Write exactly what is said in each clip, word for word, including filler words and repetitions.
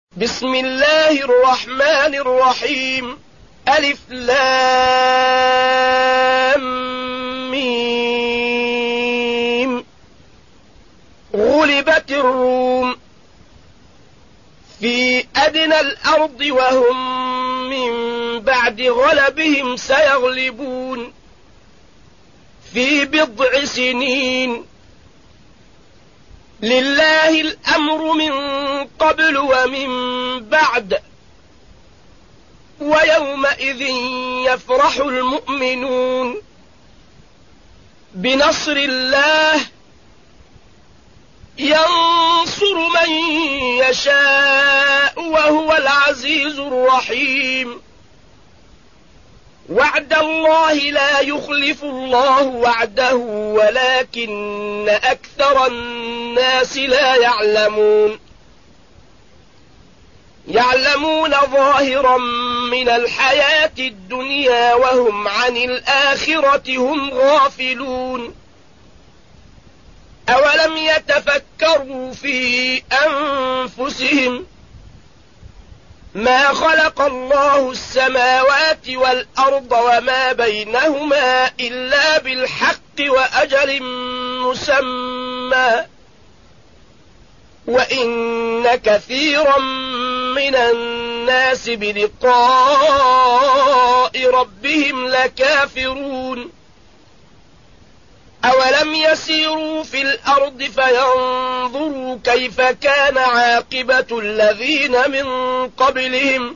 بسم الله الرحمن الرحيم. ألف لام ميم. غلبت الروم في أدنى الأرض وهم من بعد غلبهم سيغلبون في بضع سنين. لله الأمر من قبل ومن بعد، ويومئذ يفرح المؤمنون بنصر الله، ينصر من يشاء وهو العزيز الرحيم. وعد الله لا يخلف الله وعده ولكن أكثر الناس لا يعلمون. يعلمون ظاهرا من الحياة الدنيا وهم عن الآخرة هم غافلون. أولم يتفكروا في أنفسهم ما خلق الله السماوات والأرض وما بينهما إلا بالحق وأجل مسمى، وإن كثيرا من الناس بلقاء ربهم لكافرون. أولم يسيروا في الأرض فينظروا كيف كان عاقبة الذين من قبلهم،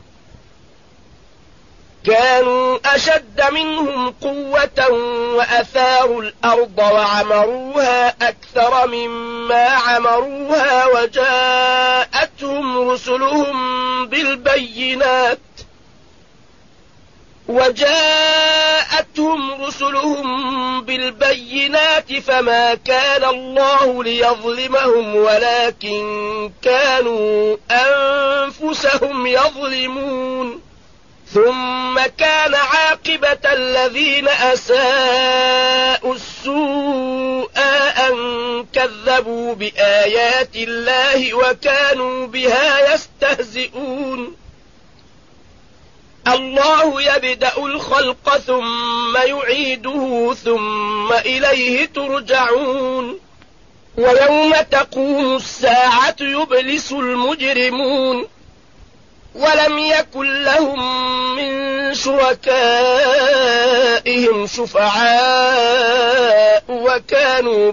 كانوا أشد منهم قوة وأثاروا الأرض وعمروها أكثر مما عمروها وجاءتهم رسلهم بالبينات وجاءتهم رسلهم بالبينات فما كان الله ليظلمهم ولكن كانوا أنفسهم يظلمون. ثم كان عاقبة الذين أساءوا السوء أن كذبوا بآيات الله وكانوا بها يستهزئون. الله يبدأ الخلق ثم يعيده ثم إليه ترجعون. ويوم تقوم الساعة يبلس المجرمون ولم يكن لهم من شركائهم شفعاء وكانوا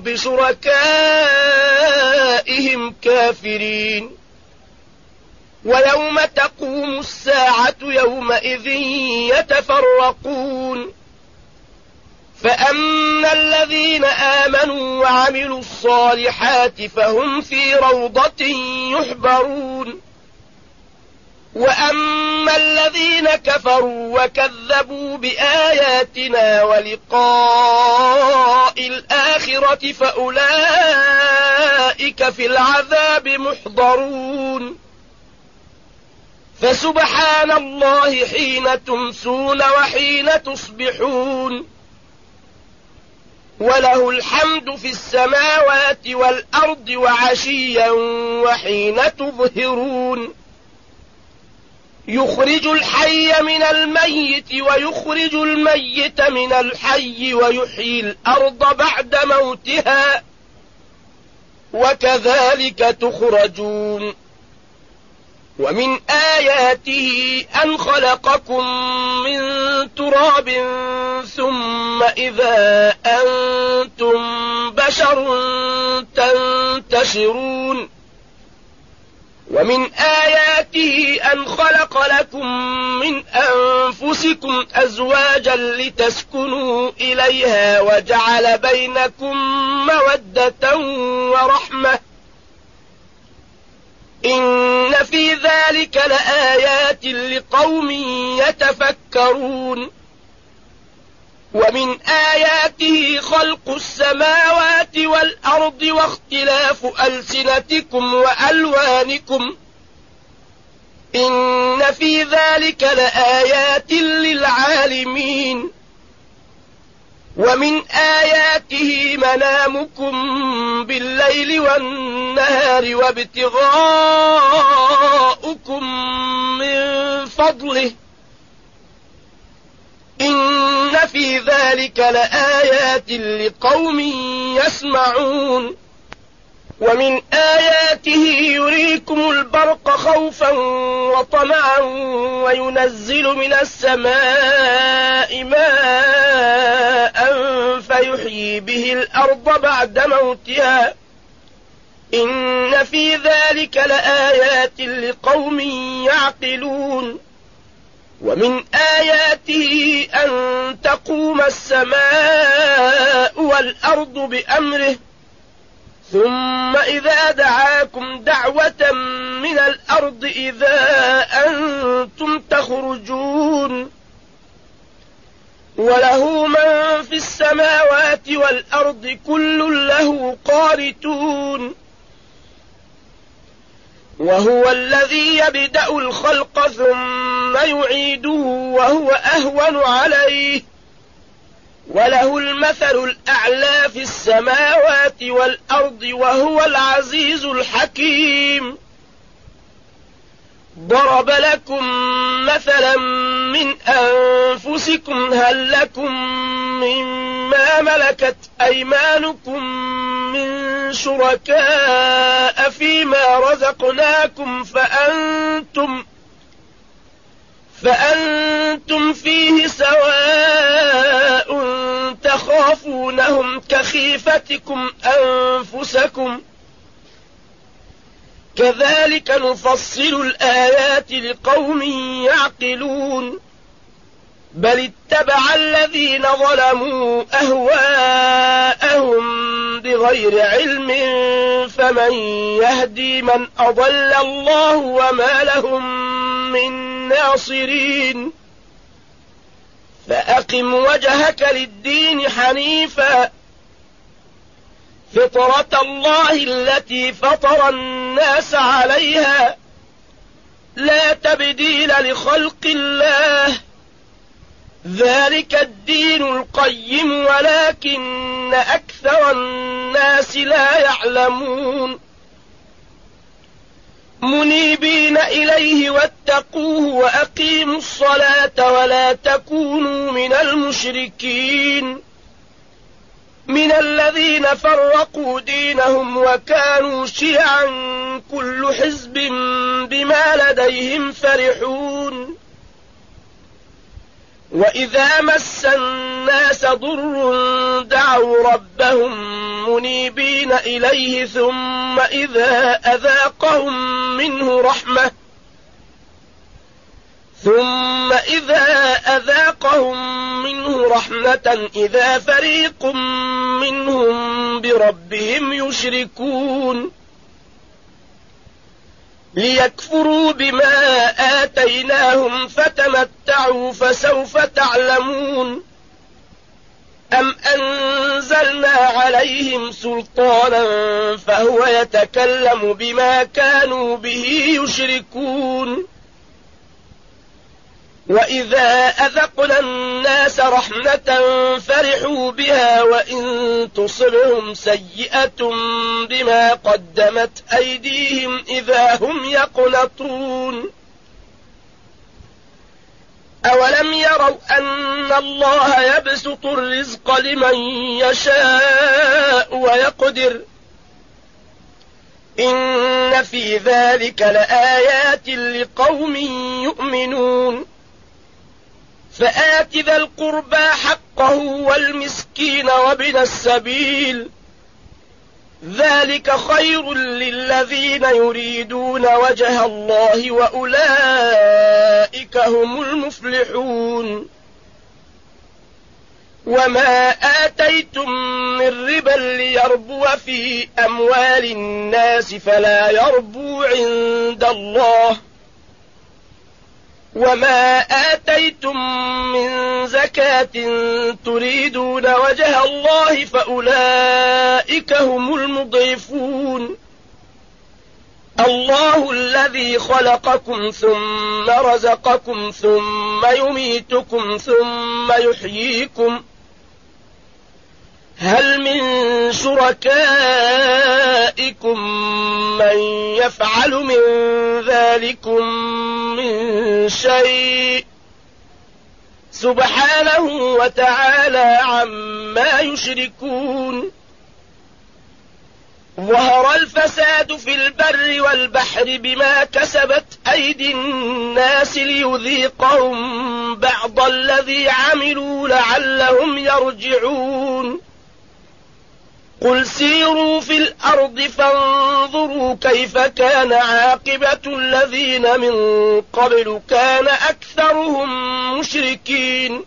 بشركائهم كافرين. ويوم تقوم الساعة يومئذ يتفرقون، فأما الذين آمنوا وعملوا الصالحات فهم في روضة يحبرون، وأما الذين كفروا وكذبوا بآياتنا ولقاء الآخرة فأولئك في العذاب محضرون. فسبحان الله حين تمسون وحين تصبحون، وله الحمد في السماوات والأرض وعشيا وحين تظهرون. يخرج الحي من الميت ويخرج الميت من الحي ويحيي الأرض بعد موتها وكذلك تخرجون. ومن آياته أن خلقكم من تراب ثم إذا أنتم بشر تنتشرون. ومن آياته أن خلق لكم من أنفسكم أزواجا لتسكنوا إليها وجعل بينكم مودة ورحمة، إن في ذلك لآيات لقوم يتفكرون. ومن آياته خلق السماوات والأرض واختلاف ألسنتكم وألوانكم، إن في ذلك لآيات للعالمين. ومن آياته منامكم بالليل والنهار وابتغاؤكم من فضله إن في ذلك لآيات لقوم يسمعون ومن آياته يريكم البرق خوفا وطمعا وينزل من السماء ماء فيحيي به الأرض بعد موتها إن في ذلك لآيات لقوم يعقلون ومن آياته أن تقوم السماء والأرض بأمره ثم إذا دعاكم دعوة من الأرض إذا أنتم تخرجون وله من في السماوات والأرض كل له قانتون وهو الذي يبدأ الخلق ثم يعيده وهو أهون عليه وله المثل الأعلى في السماوات والأرض وهو العزيز الحكيم ضرب لكم مثلا من أنفسكم هل لكم مما ملكت أيمانكم من شركاء فيما رزقناكم فأنتم فأنتم فيه سواء تخافونهم كخيفتكم أنفسكم كذلك نفصل الآيات لقوم يعقلون بل اتبع الذين ظلموا أهواءهم بغير علم فمن يهدي من أضل الله وما لهم من ناصرين فأقم وجهك للدين حنيفا فطرة الله التي فطر الناس عليها لا تبديل لخلق الله ذلك الدين القيم ولكن أكثر الناس لا يعلمون منيبين إليه واتقوه وأقيموا الصلاة ولا تكونوا من المشركين من الذين فرقوا دينهم وكانوا شيعا كل حزب بما لديهم فرحون وإذا مس الناس ضر دعوا ربهم منيبين إليه ثم إذا أذاقهم منه رحمة ثم إذا أذاقهم منه رحمة إذا فريق منهم بربهم يشركون ليكفروا بما آتيناهم فتمتعوا فسوف تعلمون أم أنزلنا عليهم سلطانا فهو يتكلم بما كانوا به يشركون وإذا أذقنا الناس رحمة فرحوا بها وإن تصبهم سيئة بما قدمت أيديهم إذا هم يقنطون أولم يروا أن الله يبسط الرزق لمن يشاء ويقدر إن في ذلك لآيات لقوم يؤمنون فآت ذا القربى حقه والمسكين وابن السبيل ذلك خير للذين يريدون وجه الله وأولئك هم المفلحون وما آتيتم من ربا ليربو في أموال الناس فلا يربو عند الله وما آتيتم من زكاة تريدون وجه الله فأولئك هم المضعفون الله الذي خلقكم ثم رزقكم ثم يميتكم ثم يحييكم هل من شركائكم من يفعل من ذلكم من شيء سبحانه وتعالى عما يشركون ظهر الفساد في البر والبحر بما كسبت أيدي الناس ليذيقهم بعض الذي عملوا لعلهم يرجعون قل سيروا في الأرض فانظروا كيف كان عاقبة الذين من قبل كان أكثرهم مشركين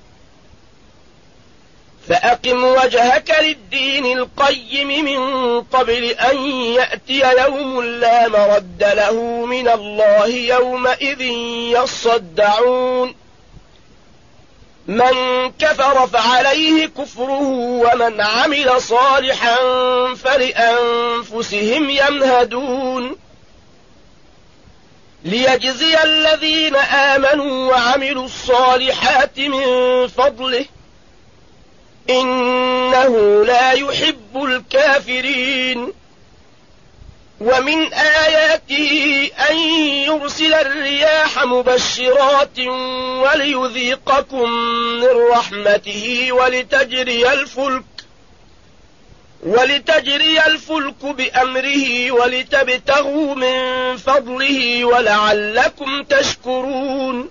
فأقم وجهك للدين القيم من قبل أن يأتي يوم لا مرد له من الله يومئذ يصدعون من كفر فعليه كفره ومن عمل صالحا فلأنفسهم يمهدون ليجزي الذين آمنوا وعملوا الصالحات من فضله إنه لا يحب الكافرين ومن آياته أن يرسل الرياح مبشرات وليذيقكم من رحمته ولتجري الفلك ولتجري الفلك بأمره ولتبتغوا من فضله ولعلكم تشكرون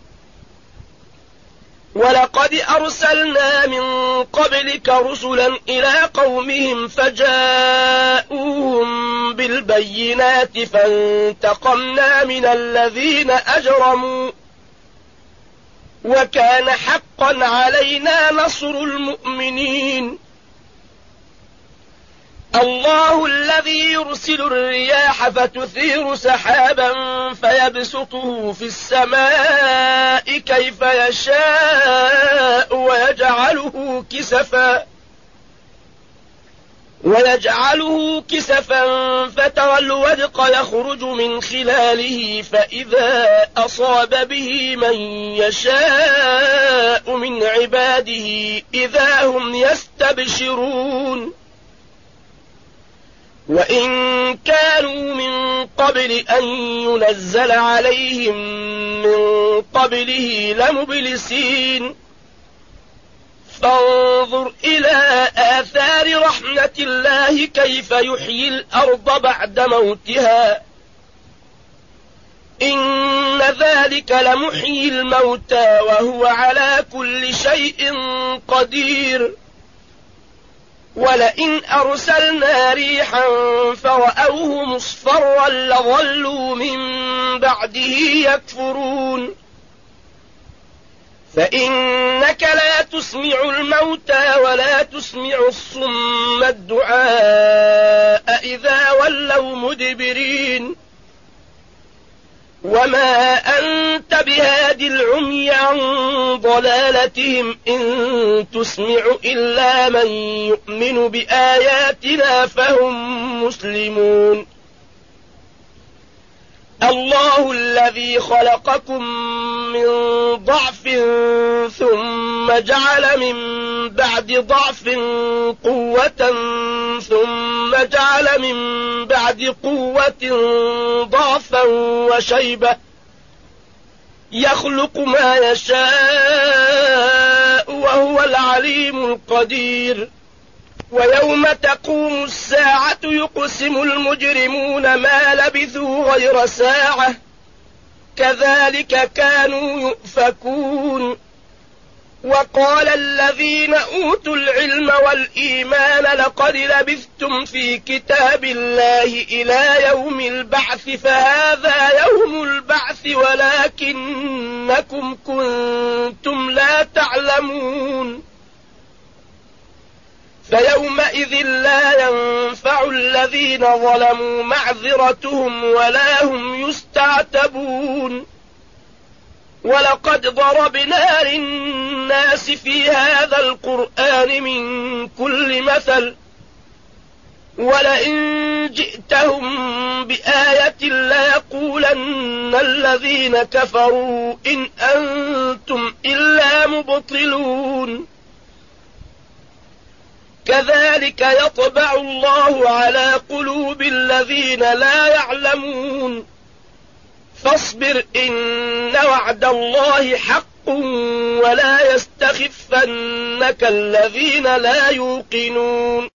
ولقد أرسلنا من قبلك رسلا إلى قومهم فجاءوهم بالبينات فانتقمنا من الذين أجرموا وكان حقا علينا نصر المؤمنين الله الذي يرسل الرياح فتثير سحابا فيبسطه في السماء كيف يشاء ويجعله كسفا ويجعله كسفا فترى الودق يخرج من خلاله فإذا أصاب به من يشاء من عباده إذا هم يستبشرون وإن كانوا من قبل أن ينزل عليهم من قبله لمبلسين فانظر إلى آثار رحمة الله كيف يحيي الأرض بعد موتها إن ذلك لمحيي الموتى وهو على كل شيء قدير ولئن أرسلنا ريحا فرأوه مصفرا لظلوا من بعده يكفرون فإنك لا تسمع الموتى ولا تسمع الصم الدعاء إذا ولوا مدبرين وما أنت بهاد العمي عن ضلالتهم إن تسمع إلا من يؤمن بآياتنا فهم مسلمون الله الذي خلقكم من ضعف ثم جعل من بعد ضعف قوة ثم جعل من بعد قوة ضعفا وشيبة يخلق ما يشاء وهو العليم القدير ويوم تقوم الساعة يقسم المجرمون ما لبثوا غير ساعة كذلك كانوا يؤفكون وقال الذين أوتوا العلم والإيمان لقد لبثتم في كتاب الله إلى يوم البعث فهذا يوم البعث ولكنكم كنتم لا تعلمون فيومئذ لا ينفع الذين ظلموا معذرتهم ولا هم يستعتبون ولقد ضربنا للناس في هذا القرآن من كل مثل ولئن جئتهم بآية ليقولن الذين كفروا إن أنتم إلا مبطلون كذلك يطبع الله على قلوب الذين لا يعلمون فاصبر إن وعد الله حق ولا يستخفنك الذين لا يوقنون